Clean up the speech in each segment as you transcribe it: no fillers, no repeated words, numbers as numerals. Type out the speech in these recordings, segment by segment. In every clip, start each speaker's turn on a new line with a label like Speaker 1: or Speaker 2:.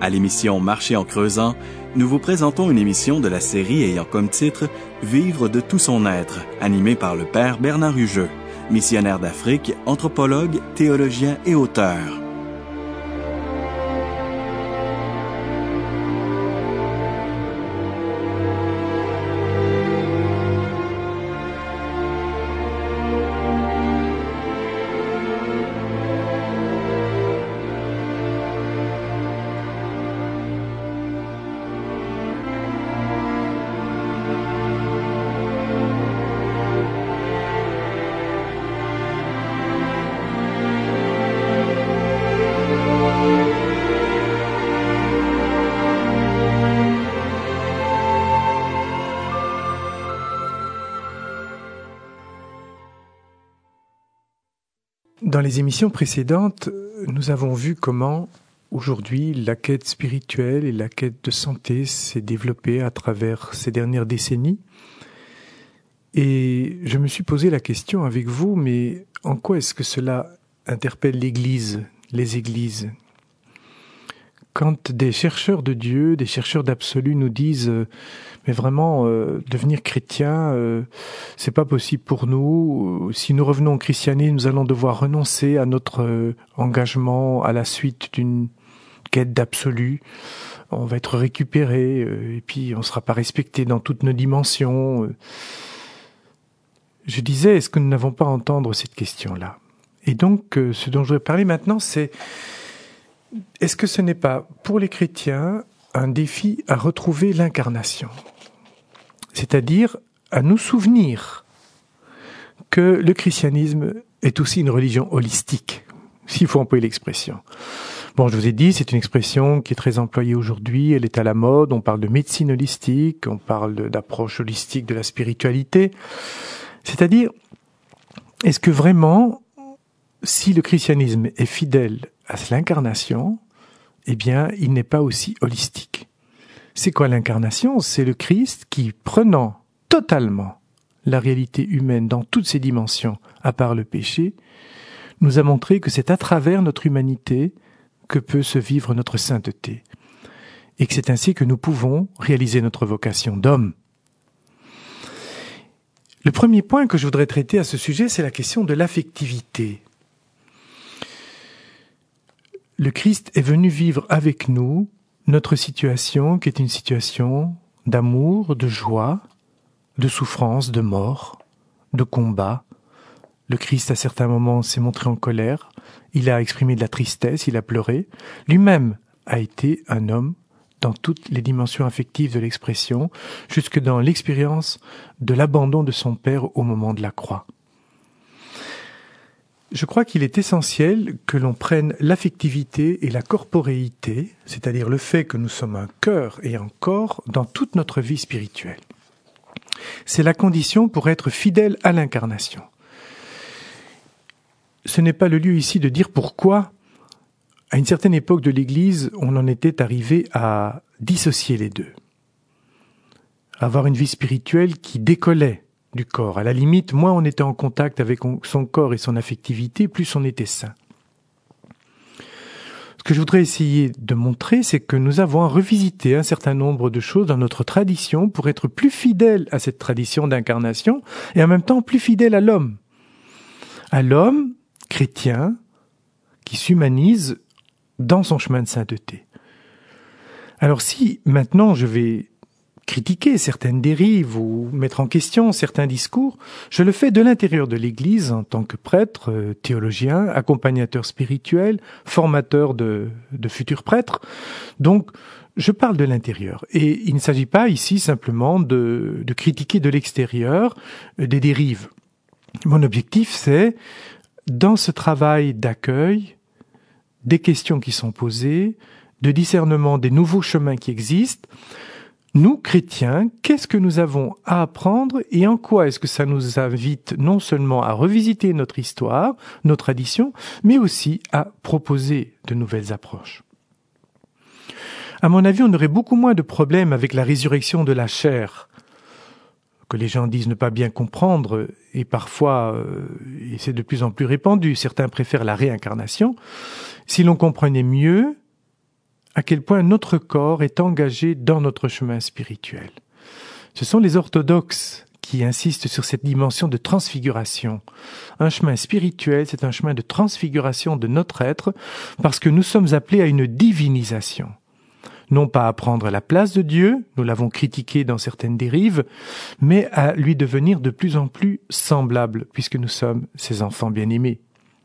Speaker 1: À l'émission Marcher en creusant, nous vous présentons une émission de la série ayant comme titre « Vivre de tout son être », animée par le père Bernard Hugeux, missionnaire d'Afrique, anthropologue, théologien et auteur.
Speaker 2: Dans les émissions précédentes, nous avons vu comment, aujourd'hui, la quête spirituelle et la quête de santé s'est développée à travers ces dernières décennies. Et je me suis posé la question avec vous, mais en quoi est-ce que cela interpelle l'Église, les Églises ? Quand des chercheurs de Dieu, des chercheurs d'absolu nous disent mais vraiment devenir chrétien, c'est pas possible pour nous. Si nous revenons au christianisme, nous allons devoir renoncer à notre engagement à la suite d'une quête d'absolu. On va être récupéré et puis on sera pas respecté dans toutes nos dimensions. Je disais, est-ce que nous n'avons pas à entendre cette question-là ? Et donc, ce dont je voudrais parler maintenant, c'est est-ce que ce n'est pas, pour les chrétiens, un défi à retrouver l'incarnation ? C'est-à-dire à nous souvenir que le christianisme est aussi une religion holistique, s'il faut employer l'expression. Bon, je vous ai dit, c'est une expression qui est très employée aujourd'hui, elle est à la mode, on parle de médecine holistique, on parle d'approche holistique de la spiritualité. C'est-à-dire, est-ce que vraiment, si le christianisme est fidèle à l'incarnation, eh bien, il n'est pas aussi holistique. C'est quoi l'incarnation ? C'est le Christ qui, prenant totalement la réalité humaine dans toutes ses dimensions, à part le péché, nous a montré que c'est à travers notre humanité que peut se vivre notre sainteté, et que c'est ainsi que nous pouvons réaliser notre vocation d'homme. Le premier point que je voudrais traiter à ce sujet, c'est la question de l'affectivité. Le Christ est venu vivre avec nous notre situation qui est une situation d'amour, de joie, de souffrance, de mort, de combat. Le Christ, à certains moments, s'est montré en colère, il a exprimé de la tristesse, il a pleuré. Lui-même a été un homme dans toutes les dimensions affectives de l'expression, jusque dans l'expérience de l'abandon de son Père au moment de la croix. Je crois qu'il est essentiel que l'on prenne l'affectivité et la corporéité, c'est-à-dire le fait que nous sommes un cœur et un corps dans toute notre vie spirituelle. C'est la condition pour être fidèle à l'incarnation. Ce n'est pas le lieu ici de dire pourquoi, à une certaine époque de l'Église, on en était arrivé à dissocier les deux. Avoir une vie spirituelle qui décollait du corps. À la limite, moins on était en contact avec son corps et son affectivité, plus on était saint. Ce que je voudrais essayer de montrer, c'est que nous avons à revisiter un certain nombre de choses dans notre tradition pour être plus fidèles à cette tradition d'incarnation et en même temps plus fidèles à l'homme. À l'homme chrétien qui s'humanise dans son chemin de sainteté. Alors si maintenant je vais critiquer certaines dérives ou mettre en question certains discours, je le fais de l'intérieur de l'Église en tant que prêtre, théologien, accompagnateur spirituel, formateur de futurs prêtres. Donc, je parle de l'intérieur. Et il ne s'agit pas ici simplement de critiquer de l'extérieur des dérives. Mon objectif, c'est, dans ce travail d'accueil, des questions qui sont posées, de discernement des nouveaux chemins qui existent, nous, chrétiens, qu'est-ce que nous avons à apprendre et en quoi est-ce que ça nous invite non seulement à revisiter notre histoire, nos traditions, mais aussi à proposer de nouvelles approches. À mon avis, on aurait beaucoup moins de problèmes avec la résurrection de la chair, que les gens disent ne pas bien comprendre, et parfois, et c'est de plus en plus répandu, certains préfèrent la réincarnation, si l'on comprenait mieux à quel point notre corps est engagé dans notre chemin spirituel. Ce sont les orthodoxes qui insistent sur cette dimension de transfiguration. Un chemin spirituel, c'est un chemin de transfiguration de notre être, parce que nous sommes appelés à une divinisation. Non pas à prendre la place de Dieu, nous l'avons critiqué dans certaines dérives, mais à lui devenir de plus en plus semblable, puisque nous sommes ses enfants bien-aimés.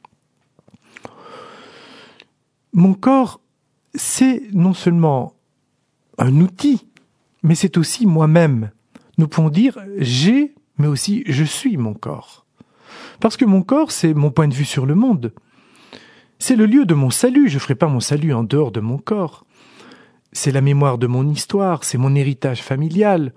Speaker 2: Mon corps, c'est non seulement un outil, mais c'est aussi moi-même. Nous pouvons dire « j'ai », mais aussi « je suis mon corps ». Parce que mon corps, c'est mon point de vue sur le monde. C'est le lieu de mon salut. Je ne ferai pas mon salut en dehors de mon corps. C'est la mémoire de mon histoire, c'est mon héritage familial.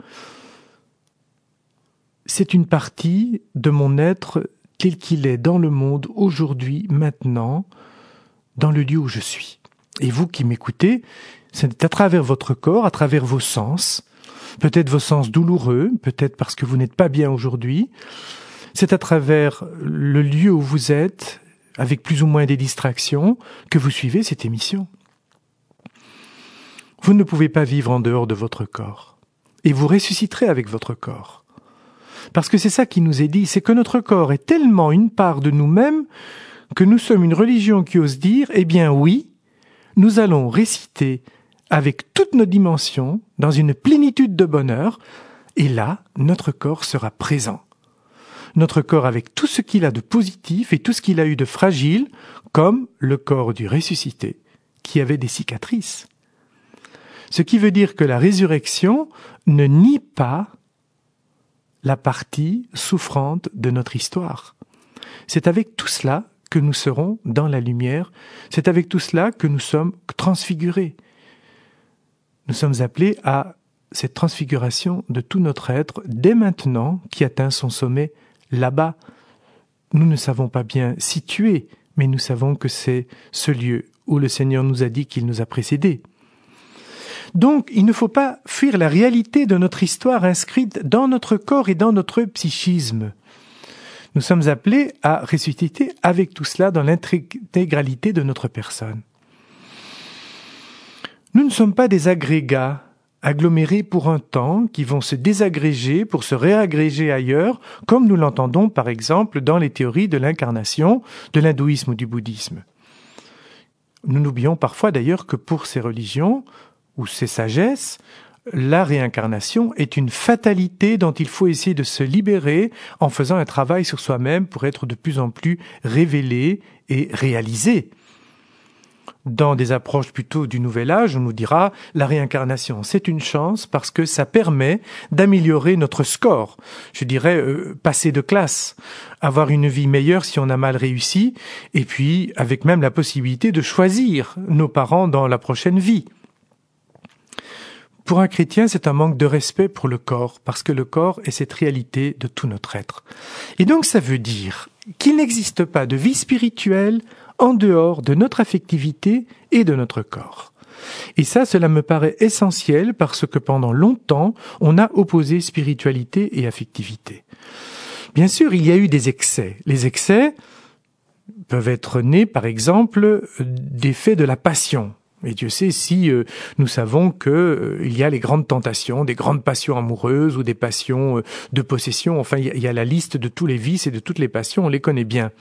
Speaker 2: C'est une partie de mon être tel qu'il est dans le monde, aujourd'hui, maintenant, dans le lieu où je suis. Et vous qui m'écoutez, c'est à travers votre corps, à travers vos sens, peut-être vos sens douloureux, peut-être parce que vous n'êtes pas bien aujourd'hui, c'est à travers le lieu où vous êtes, avec plus ou moins des distractions, que vous suivez cette émission. Vous ne pouvez pas vivre en dehors de votre corps. Et vous ressusciterez avec votre corps. Parce que c'est ça qui nous est dit, c'est que notre corps est tellement une part de nous-mêmes que nous sommes une religion qui ose dire, eh bien oui, nous allons réciter avec toutes nos dimensions, dans une plénitude de bonheur, et là, notre corps sera présent. Notre corps avec tout ce qu'il a de positif et tout ce qu'il a eu de fragile, comme le corps du ressuscité, qui avait des cicatrices. Ce qui veut dire que la résurrection ne nie pas la partie souffrante de notre histoire. C'est avec tout cela que nous serons dans la lumière, c'est avec tout cela que nous sommes transfigurés. Nous sommes appelés à cette transfiguration de tout notre être dès maintenant qui atteint son sommet là-bas. Nous ne savons pas bien situer, mais nous savons que c'est ce lieu où le Seigneur nous a dit qu'il nous a précédés. Donc, il ne faut pas fuir la réalité de notre histoire inscrite dans notre corps et dans notre psychisme. Nous sommes appelés à ressusciter avec tout cela dans l'intégralité de notre personne. Nous ne sommes pas des agrégats agglomérés pour un temps qui vont se désagréger pour se réagréger ailleurs, comme nous l'entendons par exemple dans les théories de l'incarnation, de l'hindouisme ou du bouddhisme. Nous n'oublions parfois d'ailleurs que pour ces religions ou ces sagesses, la réincarnation est une fatalité dont il faut essayer de se libérer en faisant un travail sur soi-même pour être de plus en plus révélé et réalisé. Dans des approches plutôt du Nouvel Âge, on nous dira la réincarnation, c'est une chance parce que ça permet d'améliorer notre score. Je dirais passer de classe, avoir une vie meilleure si on a mal réussi, et puis avec même la possibilité de choisir nos parents dans la prochaine vie. Pour un chrétien, c'est un manque de respect pour le corps, parce que le corps est cette réalité de tout notre être. Et donc ça veut dire qu'il n'existe pas de vie spirituelle en dehors de notre affectivité et de notre corps. Et ça, cela me paraît essentiel parce que pendant longtemps, on a opposé spiritualité et affectivité. Bien sûr, il y a eu des excès. Les excès peuvent être nés, par exemple, d'effets de la passion. Et Dieu sait si nous savons il y a les grandes tentations, des grandes passions amoureuses ou des passions de possession. Enfin, il y a la liste de tous les vices et de toutes les passions, on les connaît bien.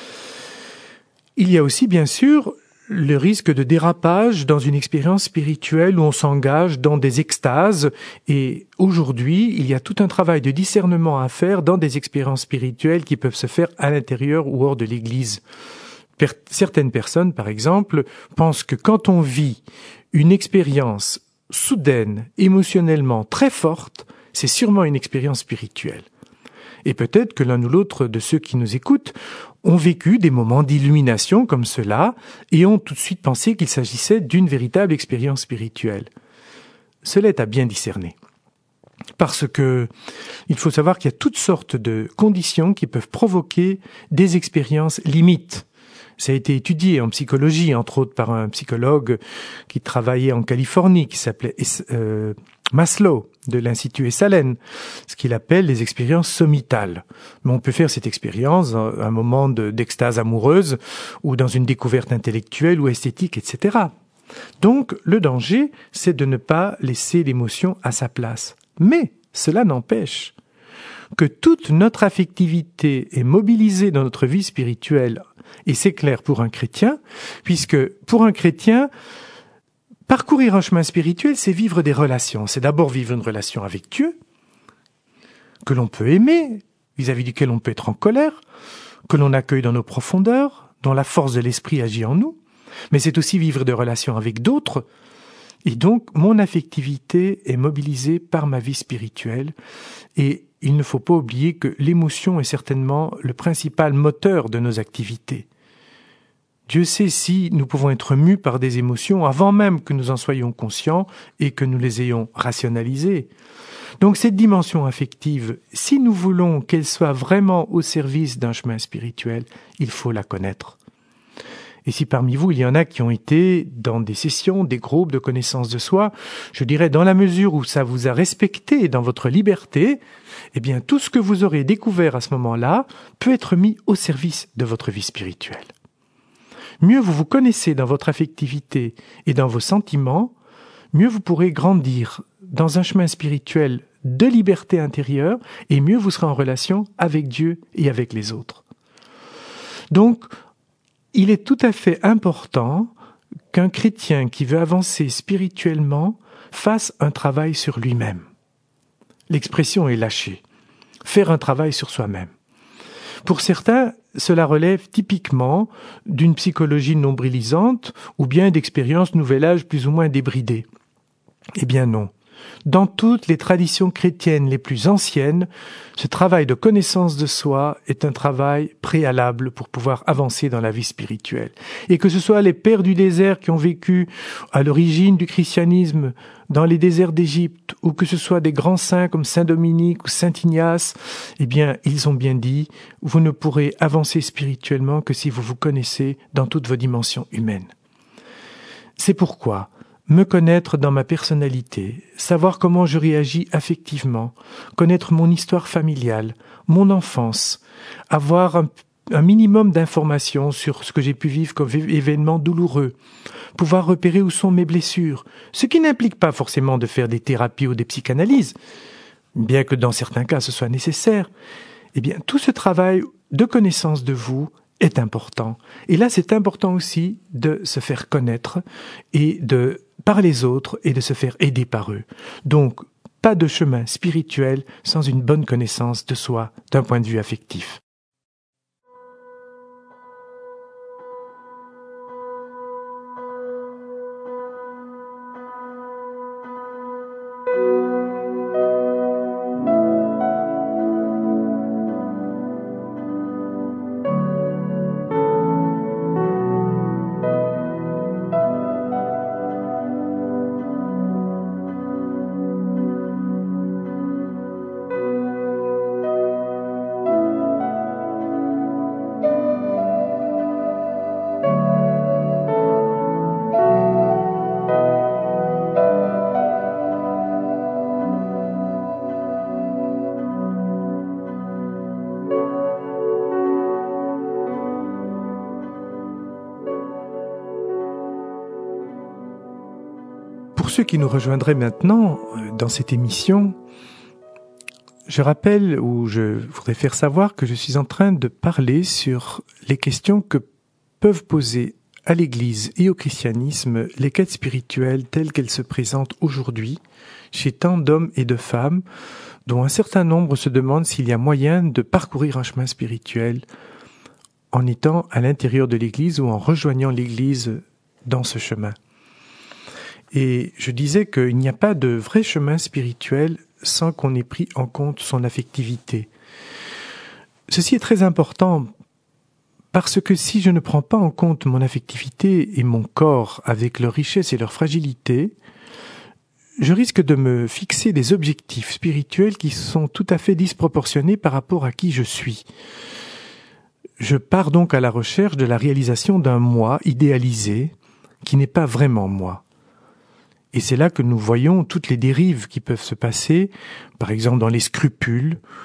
Speaker 2: Il y a aussi, bien sûr, le risque de dérapage dans une expérience spirituelle où on s'engage dans des extases. Et aujourd'hui, il y a tout un travail de discernement à faire dans des expériences spirituelles qui peuvent se faire à l'intérieur ou hors de l'Église. Certaines personnes, par exemple, pensent que quand on vit une expérience soudaine, émotionnellement très forte, c'est sûrement une expérience spirituelle. Et peut-être que l'un ou l'autre de ceux qui nous écoutent ont vécu des moments d'illumination comme cela et ont tout de suite pensé qu'il s'agissait d'une véritable expérience spirituelle. Cela est à bien discerner. Parce que il faut savoir qu'il y a toutes sortes de conditions qui peuvent provoquer des expériences limites. Ça a été étudié en psychologie, entre autres par un psychologue qui travaillait en Californie, qui s'appelait Maslow, de l'Institut Esalen, ce qu'il appelle les expériences sommitales. Mais on peut faire cette expérience à un moment d'extase amoureuse, ou dans une découverte intellectuelle ou esthétique, etc. Donc, le danger, c'est de ne pas laisser l'émotion à sa place. Mais cela n'empêche que toute notre affectivité est mobilisée dans notre vie spirituelle, et c'est clair pour un chrétien, puisque pour un chrétien, parcourir un chemin spirituel, c'est vivre des relations. C'est d'abord vivre une relation avec Dieu, que l'on peut aimer, vis-à-vis duquel on peut être en colère, que l'on accueille dans nos profondeurs, dont la force de l'esprit agit en nous, mais c'est aussi vivre des relations avec d'autres. Et donc, mon affectivité est mobilisée par ma vie spirituelle, et il ne faut pas oublier que l'émotion est certainement le principal moteur de nos activités. Dieu sait si nous pouvons être mus par des émotions avant même que nous en soyons conscients et que nous les ayons rationalisées. Donc cette dimension affective, si nous voulons qu'elle soit vraiment au service d'un chemin spirituel, il faut la connaître. Et si parmi vous, il y en a qui ont été dans des sessions, des groupes de connaissance de soi, je dirais dans la mesure où ça vous a respecté dans votre liberté, eh bien tout ce que vous aurez découvert à ce moment-là peut être mis au service de votre vie spirituelle. Mieux vous vous connaissez dans votre affectivité et dans vos sentiments, mieux vous pourrez grandir dans un chemin spirituel de liberté intérieure et mieux vous serez en relation avec Dieu et avec les autres. Donc, il est tout à fait important qu'un chrétien qui veut avancer spirituellement fasse un travail sur lui-même. L'expression est lâchée. Faire un travail sur soi-même. Pour certains, cela relève typiquement d'une psychologie nombrilisante ou bien d'expériences nouvel âge plus ou moins débridées. Eh bien non. Dans toutes les traditions chrétiennes les plus anciennes, ce travail de connaissance de soi est un travail préalable pour pouvoir avancer dans la vie spirituelle. Et que ce soit les pères du désert qui ont vécu à l'origine du christianisme dans les déserts d'Égypte, ou que ce soit des grands saints comme Saint Dominique ou Saint Ignace, eh bien, ils ont bien dit, vous ne pourrez avancer spirituellement que si vous vous connaissez dans toutes vos dimensions humaines. C'est pourquoi me connaître dans ma personnalité, savoir comment je réagis affectivement, connaître mon histoire familiale, mon enfance, avoir un minimum d'informations sur ce que j'ai pu vivre comme événement douloureux, pouvoir repérer où sont mes blessures, ce qui n'implique pas forcément de faire des thérapies ou des psychanalyses, bien que dans certains cas ce soit nécessaire. Eh bien, tout ce travail de connaissance de vous est important. Et là, c'est important aussi de se faire connaître et par les autres et de se faire aider par eux. Donc, pas de chemin spirituel sans une bonne connaissance de soi d'un point de vue affectif. Pour ceux qui nous rejoindraient maintenant dans cette émission, je rappelle ou je voudrais faire savoir que je suis en train de parler sur les questions que peuvent poser à l'Église et au christianisme les quêtes spirituelles telles qu'elles se présentent aujourd'hui chez tant d'hommes et de femmes dont un certain nombre se demandent s'il y a moyen de parcourir un chemin spirituel en étant à l'intérieur de l'Église ou en rejoignant l'Église dans ce chemin. Et je disais qu'il n'y a pas de vrai chemin spirituel sans qu'on ait pris en compte son affectivité. Ceci est très important parce que si je ne prends pas en compte mon affectivité et mon corps avec leur richesse et leur fragilité, je risque de me fixer des objectifs spirituels qui sont tout à fait disproportionnés par rapport à qui je suis. Je pars donc à la recherche de la réalisation d'un moi idéalisé qui n'est pas vraiment moi. Et c'est là que nous voyons toutes les dérives qui peuvent se passer, par exemple dans les scrupules,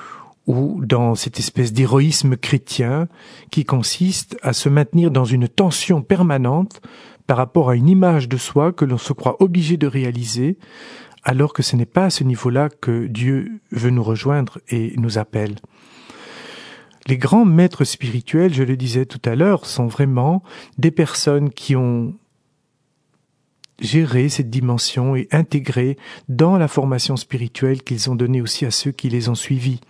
Speaker 2: ou dans cette espèce d'héroïsme chrétien qui consiste à se maintenir dans une tension permanente par rapport à une image de soi que l'on se croit obligé de réaliser, alors que ce n'est pas à ce niveau-là que Dieu veut nous rejoindre et nous appelle. Les grands maîtres spirituels, je le disais tout à l'heure, sont vraiment des personnes qui ont géré cette dimension et intégré dans la formation spirituelle qu'ils ont donnée aussi à ceux qui les ont suivis.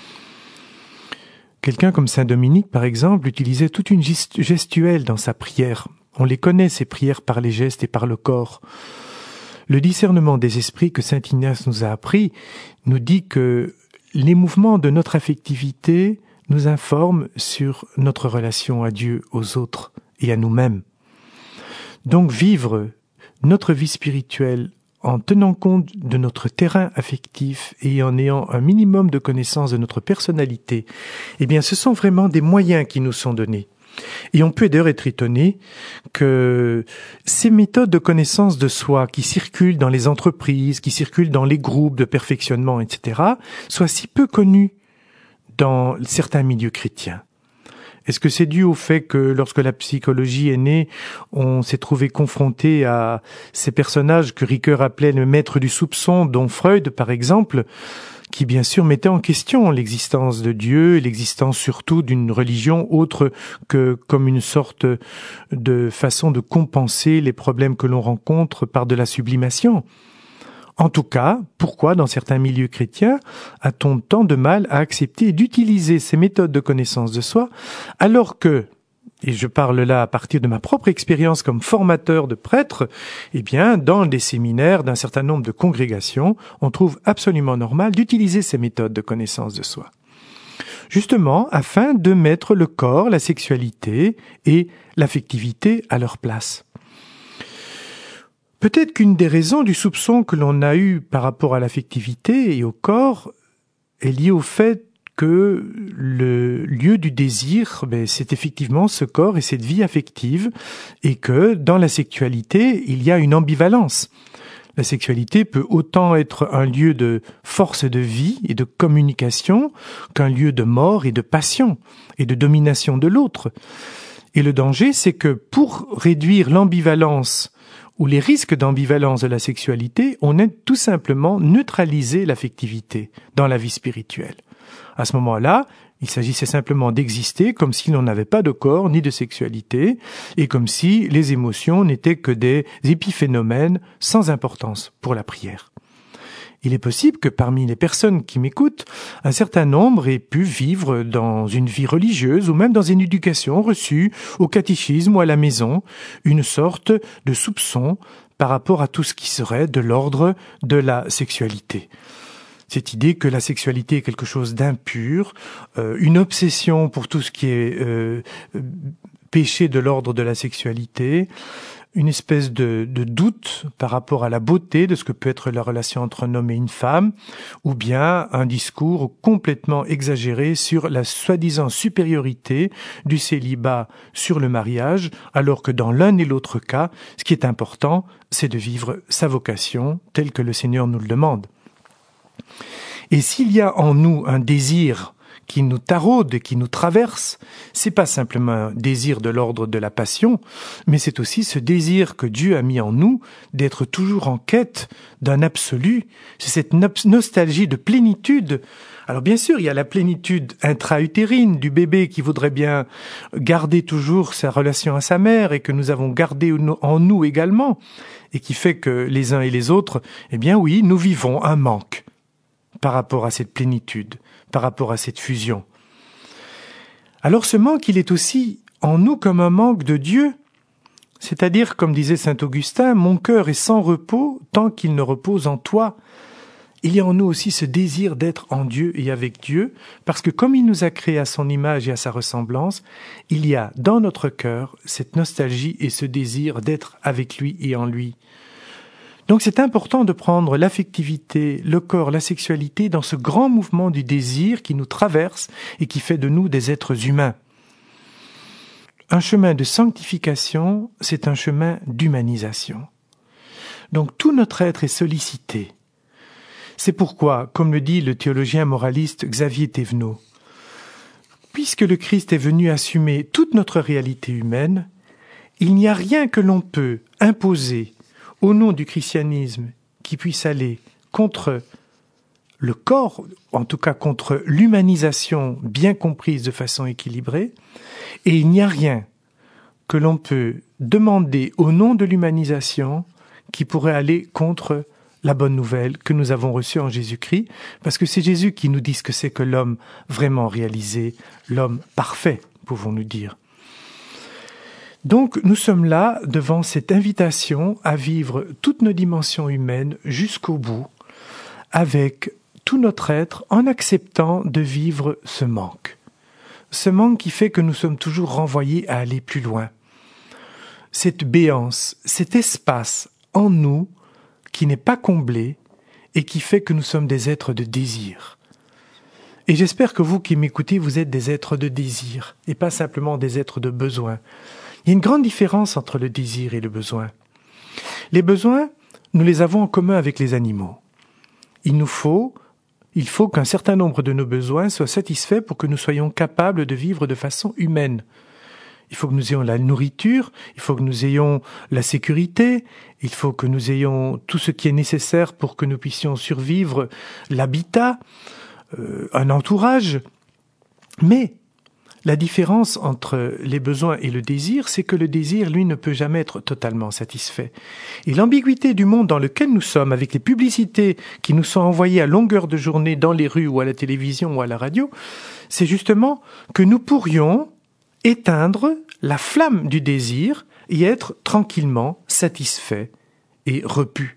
Speaker 2: Quelqu'un comme Saint Dominique, par exemple, utilisait toute une gestuelle dans sa prière. On les connaît, ces prières, par les gestes et par le corps. Le discernement des esprits que saint Ignace nous a appris nous dit que les mouvements de notre affectivité nous informent sur notre relation à Dieu, aux autres et à nous-mêmes. Donc vivre notre vie spirituelle en tenant compte de notre terrain affectif et en ayant un minimum de connaissance de notre personnalité, eh bien ce sont vraiment des moyens qui nous sont donnés. Et on peut d'ailleurs être étonné que ces méthodes de connaissance de soi qui circulent dans les entreprises, qui circulent dans les groupes de perfectionnement, etc., soient si peu connues dans certains milieux chrétiens. Est-ce que c'est dû au fait que lorsque la psychologie est née, on s'est trouvé confronté à ces personnages que Ricoeur appelait le maître du soupçon, dont Freud par exemple, qui bien sûr mettait en question l'existence de Dieu et l'existence surtout d'une religion autre que comme une sorte de façon de compenser les problèmes que l'on rencontre par de la sublimation. En tout cas, pourquoi dans certains milieux chrétiens a-t-on tant de mal à accepter d'utiliser ces méthodes de connaissance de soi alors que, et je parle là à partir de ma propre expérience comme formateur de prêtres, eh bien, dans les séminaires d'un certain nombre de congrégations, on trouve absolument normal d'utiliser ces méthodes de connaissance de soi. Justement, afin de mettre le corps, la sexualité et l'affectivité à leur place. Peut-être qu'une des raisons du soupçon que l'on a eu par rapport à l'affectivité et au corps est liée au fait que le lieu du désir, c'est effectivement ce corps et cette vie affective, et que dans la sexualité, il y a une ambivalence. La sexualité peut autant être un lieu de force de vie et de communication qu'un lieu de mort et de passion et de domination de l'autre. Et le danger, c'est que pour réduire l'ambivalence ou les risques d'ambivalence de la sexualité, on a tout simplement neutralisé l'affectivité dans la vie spirituelle. À ce moment-là, il s'agissait simplement d'exister comme si l'on n'avait pas de corps ni de sexualité et comme si les émotions n'étaient que des épiphénomènes sans importance pour la prière. Il est possible que parmi les personnes qui m'écoutent, un certain nombre aient pu vivre dans une vie religieuse ou même dans une éducation reçue au catéchisme ou à la maison, une sorte de soupçon par rapport à tout ce qui serait de l'ordre de la sexualité. Cette idée que la sexualité est quelque chose d'impur, une obsession pour tout ce qui est péché de l'ordre de la sexualité, une espèce de doute par rapport à la beauté de ce que peut être la relation entre un homme et une femme, ou bien un discours complètement exagéré sur la soi-disant supériorité du célibat sur le mariage, alors que dans l'un et l'autre cas, ce qui est important, c'est de vivre sa vocation telle que le Seigneur nous le demande. Et s'il y a en nous un désir qui nous taraude et qui nous traverse, c'est pas simplement un désir de l'ordre de la passion, mais c'est aussi ce désir que Dieu a mis en nous d'être toujours en quête d'un absolu. C'est cette nostalgie de plénitude. Alors bien sûr, il y a la plénitude intra-utérine du bébé qui voudrait bien garder toujours sa relation à sa mère et que nous avons gardé en nous également, et qui fait que les uns et les autres, eh bien oui, nous vivons un manque par rapport à cette plénitude, par rapport à cette fusion. Alors ce manque, il est aussi en nous comme un manque de Dieu, c'est-à-dire, comme disait saint Augustin, « Mon cœur est sans repos tant qu'il ne repose en toi ». Il y a en nous aussi ce désir d'être en Dieu et avec Dieu, parce que comme il nous a créés à son image et à sa ressemblance, il y a dans notre cœur cette nostalgie et ce désir d'être avec lui et en lui. Donc c'est important de prendre l'affectivité, le corps, la sexualité dans ce grand mouvement du désir qui nous traverse et qui fait de nous des êtres humains. Un chemin de sanctification, c'est un chemin d'humanisation. Donc tout notre être est sollicité. C'est pourquoi, comme le dit le théologien moraliste Xavier Thévenot, puisque le Christ est venu assumer toute notre réalité humaine, il n'y a rien que l'on peut imposer au nom du christianisme qui puisse aller contre le corps, en tout cas contre l'humanisation bien comprise de façon équilibrée, et il n'y a rien que l'on peut demander au nom de l'humanisation qui pourrait aller contre la bonne nouvelle que nous avons reçue en Jésus-Christ, parce que c'est Jésus qui nous dit ce que c'est que l'homme vraiment réalisé, l'homme parfait, pouvons-nous dire. Donc nous sommes là devant cette invitation à vivre toutes nos dimensions humaines jusqu'au bout, avec tout notre être, en acceptant de vivre ce manque. Ce manque qui fait que nous sommes toujours renvoyés à aller plus loin. Cette béance, cet espace en nous qui n'est pas comblé et qui fait que nous sommes des êtres de désir. Et j'espère que vous qui m'écoutez, vous êtes des êtres de désir et pas simplement des êtres de besoin. Il y a une grande différence entre le désir et le besoin. Les besoins, nous les avons en commun avec les animaux. Il faut qu'un certain nombre de nos besoins soient satisfaits pour que nous soyons capables de vivre de façon humaine. Il faut que nous ayons la nourriture, il faut que nous ayons la sécurité, il faut que nous ayons tout ce qui est nécessaire pour que nous puissions survivre, l'habitat, un entourage. Mais la différence entre les besoins et le désir, c'est que le désir, lui, ne peut jamais être totalement satisfait. Et l'ambiguïté du monde dans lequel nous sommes, avec les publicités qui nous sont envoyées à longueur de journée dans les rues ou à la télévision ou à la radio, c'est justement que nous pourrions éteindre la flamme du désir et être tranquillement satisfaits et repus.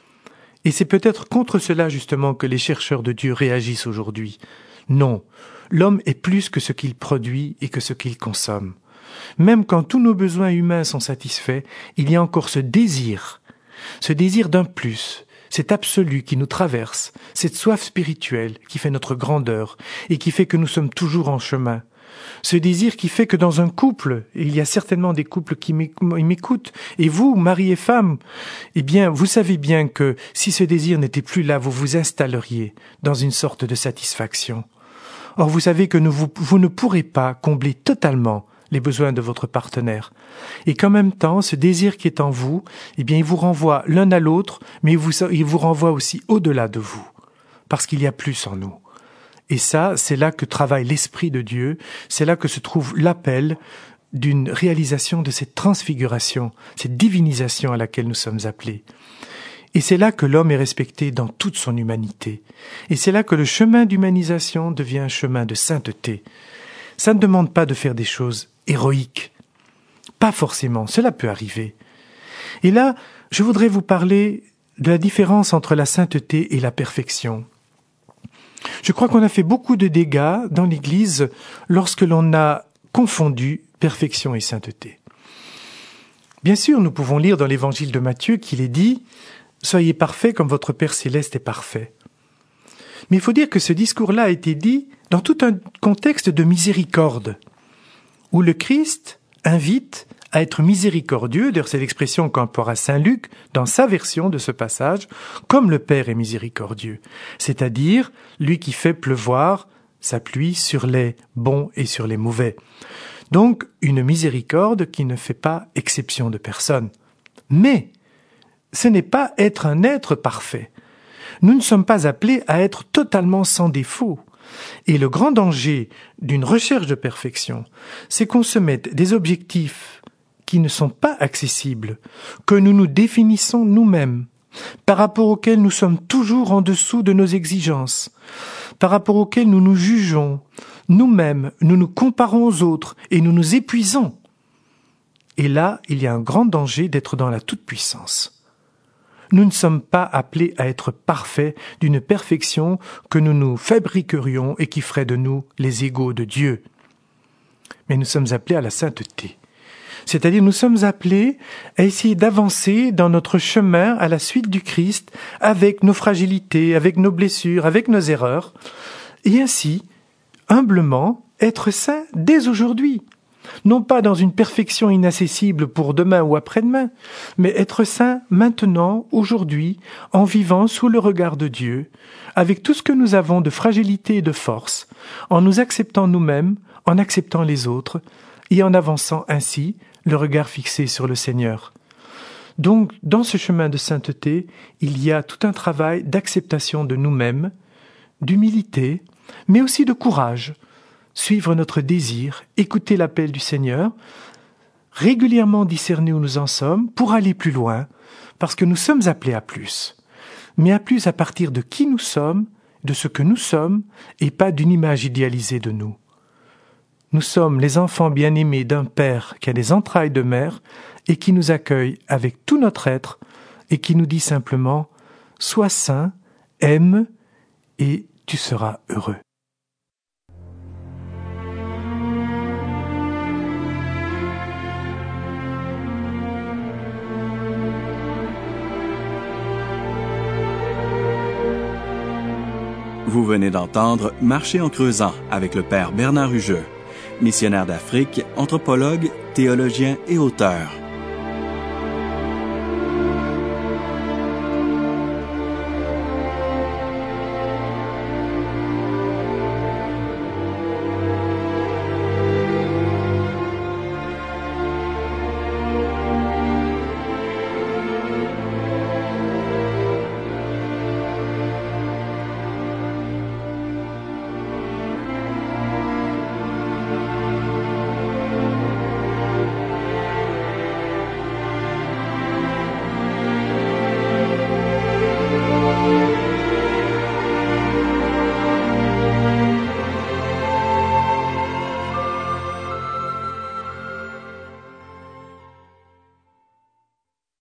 Speaker 2: Et c'est peut-être contre cela justement que les chercheurs de Dieu réagissent aujourd'hui. Non, l'homme est plus que ce qu'il produit et que ce qu'il consomme. Même quand tous nos besoins humains sont satisfaits, il y a encore ce désir d'un plus, cet absolu qui nous traverse, cette soif spirituelle qui fait notre grandeur et qui fait que nous sommes toujours en chemin. Ce désir qui fait que dans un couple, et il y a certainement des couples qui m'écoutent, et vous, mari et femme, eh bien, vous savez bien que si ce désir n'était plus là, vous vous installeriez dans une sorte de satisfaction. Or, vous savez que vous ne pourrez pas combler totalement les besoins de votre partenaire. Et qu'en même temps, ce désir qui est en vous, eh bien, il vous renvoie l'un à l'autre, mais il vous renvoie aussi au-delà de vous, parce qu'il y a plus en nous. Et ça, c'est là que travaille l'Esprit de Dieu, c'est là que se trouve l'appel d'une réalisation de cette transfiguration, cette divinisation à laquelle nous sommes appelés. Et c'est là que l'homme est respecté dans toute son humanité. Et c'est là que le chemin d'humanisation devient un chemin de sainteté. Ça ne demande pas de faire des choses héroïques. Pas forcément, cela peut arriver. Et là, je voudrais vous parler de la différence entre la sainteté et la perfection. Je crois qu'on a fait beaucoup de dégâts dans l'Église lorsque l'on a confondu perfection et sainteté. Bien sûr, nous pouvons lire dans l'Évangile de Matthieu qu'il est dit « Soyez parfaits comme votre Père céleste est parfait ». Mais il faut dire que ce discours-là a été dit dans tout un contexte de miséricorde, où le Christ invite à être miséricordieux, d'ailleurs c'est l'expression qu'emploiera saint Luc dans sa version de ce passage, comme le Père est miséricordieux, c'est-à-dire lui qui fait pleuvoir sa pluie sur les bons et sur les mauvais. Donc une miséricorde qui ne fait pas exception de personne. Mais ce n'est pas être un être parfait. Nous ne sommes pas appelés à être totalement sans défaut. Et le grand danger d'une recherche de perfection, c'est qu'on se mette des objectifs qui ne sont pas accessibles, que nous nous définissons nous-mêmes, par rapport auxquels nous sommes toujours en dessous de nos exigences, par rapport auxquels nous nous jugeons, nous-mêmes, nous nous comparons aux autres et nous nous épuisons. Et là, il y a un grand danger d'être dans la toute-puissance. Nous ne sommes pas appelés à être parfaits d'une perfection que nous nous fabriquerions et qui ferait de nous les égaux de Dieu. Mais nous sommes appelés à la sainteté. C'est-à-dire nous sommes appelés à essayer d'avancer dans notre chemin à la suite du Christ avec nos fragilités, avec nos blessures, avec nos erreurs, et ainsi, humblement, être saints dès aujourd'hui. Non pas dans une perfection inaccessible pour demain ou après-demain, mais être saint maintenant, aujourd'hui, en vivant sous le regard de Dieu, avec tout ce que nous avons de fragilité et de force, en nous acceptant nous-mêmes, en acceptant les autres, et en avançant ainsi, le regard fixé sur le Seigneur. Donc, dans ce chemin de sainteté, il y a tout un travail d'acceptation de nous-mêmes, d'humilité, mais aussi de courage, suivre notre désir, écouter l'appel du Seigneur, régulièrement discerner où nous en sommes pour aller plus loin, parce que nous sommes appelés à plus, mais à plus à partir de qui nous sommes, de ce que nous sommes, et pas d'une image idéalisée de nous. Nous sommes les enfants bien-aimés d'un Père qui a les entrailles de mère et qui nous accueille avec tout notre être et qui nous dit simplement « Sois saint, aime et tu seras heureux ».
Speaker 1: Vous venez d'entendre Marcher en creusant avec le père Bernard Hugeux, missionnaire d'Afrique, anthropologue, théologien et auteur.